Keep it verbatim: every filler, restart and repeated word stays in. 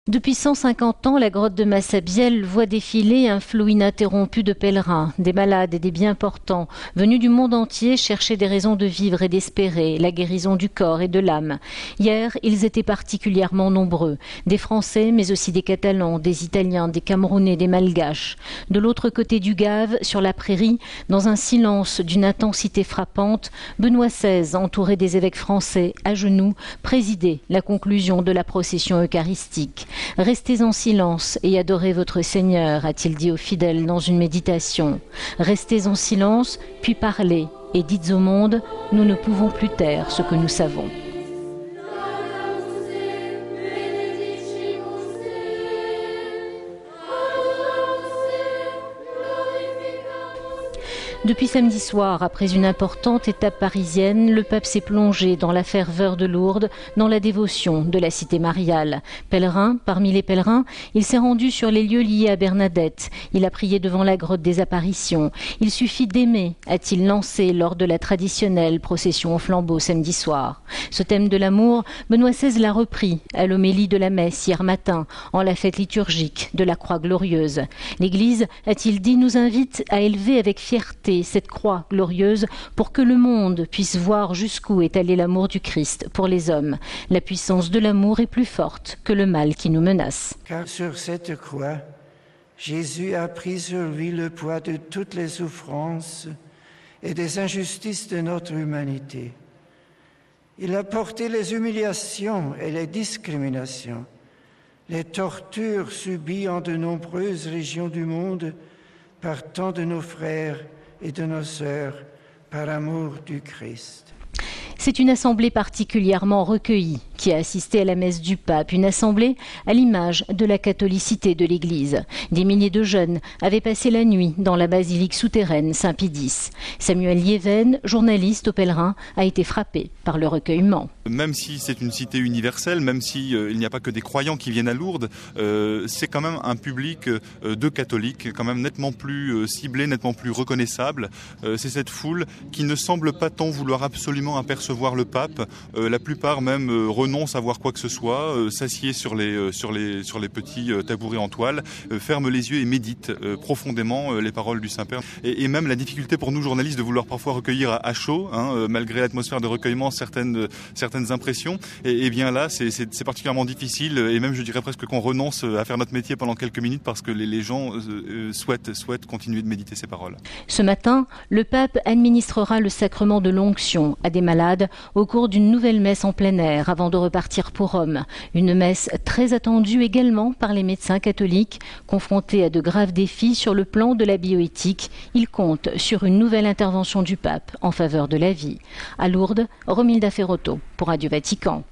Depuis cent cinquante ans, la grotte de Massabielle voit défiler un flot ininterrompu de pèlerins, des malades et des bien portants, venus du monde entier chercher des raisons de vivre et d'espérer, la guérison du corps et de l'âme. Hier, ils étaient particulièrement nombreux, des Français, mais aussi des Catalans, des Italiens, des Camerounais, des Malgaches. De l'autre côté du Gave, sur la prairie, dans un silence d'une intensité frappante, Benoît seize, entouré des évêques français, à genoux, présidait la conclusion de la procession eucharistique. « Restez en silence et adorez votre Seigneur », a-t-il dit aux fidèles dans une méditation. « Restez en silence, puis parlez, et dites au monde, nous ne pouvons plus taire ce que nous savons. » Depuis samedi soir, après une importante étape parisienne, le pape s'est plongé dans la ferveur de Lourdes, dans la dévotion de la cité mariale. Pèlerin, parmi les pèlerins, il s'est rendu sur les lieux liés à Bernadette. Il a prié devant la grotte des apparitions. Il suffit d'aimer, a-t-il lancé lors de la traditionnelle procession au flambeau samedi soir. Ce thème de l'amour, Benoît seize l'a repris à l'homélie de la messe hier matin, en la fête liturgique de la Croix glorieuse. L'Église, a-t-il dit, nous invite à élever avec fierté cette croix glorieuse pour que le monde puisse voir jusqu'où est allé l'amour du Christ pour les hommes. La puissance de l'amour est plus forte que le mal qui nous menace. Car sur cette croix, Jésus a pris sur lui le poids de toutes les souffrances et des injustices de notre humanité. Il a porté les humiliations et les discriminations, les tortures subies en de nombreuses régions du monde par tant de nos frères et de nos sœurs, par amour du Christ. C'est une assemblée particulièrement recueillie qui a assisté à la messe du pape, une assemblée à l'image de la catholicité de l'Église. Des milliers de jeunes avaient passé la nuit dans la basilique souterraine Saint-Pédis. Samuel Liéven, journaliste au Pèlerin, a été frappé par le recueillement. Même si c'est une cité universelle, même s'il euh, n'y a pas que des croyants qui viennent à Lourdes, euh, c'est quand même un public euh, de catholiques, quand même nettement plus euh, ciblé, nettement plus reconnaissable. Euh, c'est cette foule qui ne semble pas tant vouloir absolument apercevoir le pape. Euh, la plupart même euh, renoncent à voir quoi que ce soit, euh, s'assied sur les, euh, sur les, sur les petits euh, tabourets en toile, euh, ferment les yeux et méditent euh, profondément euh, les paroles du Saint-Père. Et, et même la difficulté pour nous journalistes de vouloir parfois recueillir à, à chaud, hein, euh, malgré l'atmosphère de recueillement, certaines, euh, certaines impressions, et, et bien là c'est, c'est, c'est particulièrement difficile, et même je dirais presque qu'on renonce à faire notre métier pendant quelques minutes parce que les, les gens euh, souhaitent, souhaitent continuer de méditer ces paroles. Ce matin, le pape administrera le sacrement de l'onction à des malades au cours d'une nouvelle messe en plein air avant de repartir pour Rome. Une messe très attendue également par les médecins catholiques. Confrontés à de graves défis sur le plan de la bioéthique, ils comptent sur une nouvelle intervention du pape en faveur de la vie. À Lourdes, Romilda Ferrotto pour Radio Vatican.